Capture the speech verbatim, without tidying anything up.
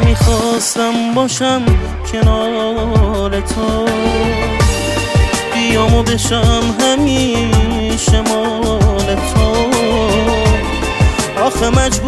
نمیخواستم باشم کنار تو، بیام و بشم همیشه مال تو. آخه مجبور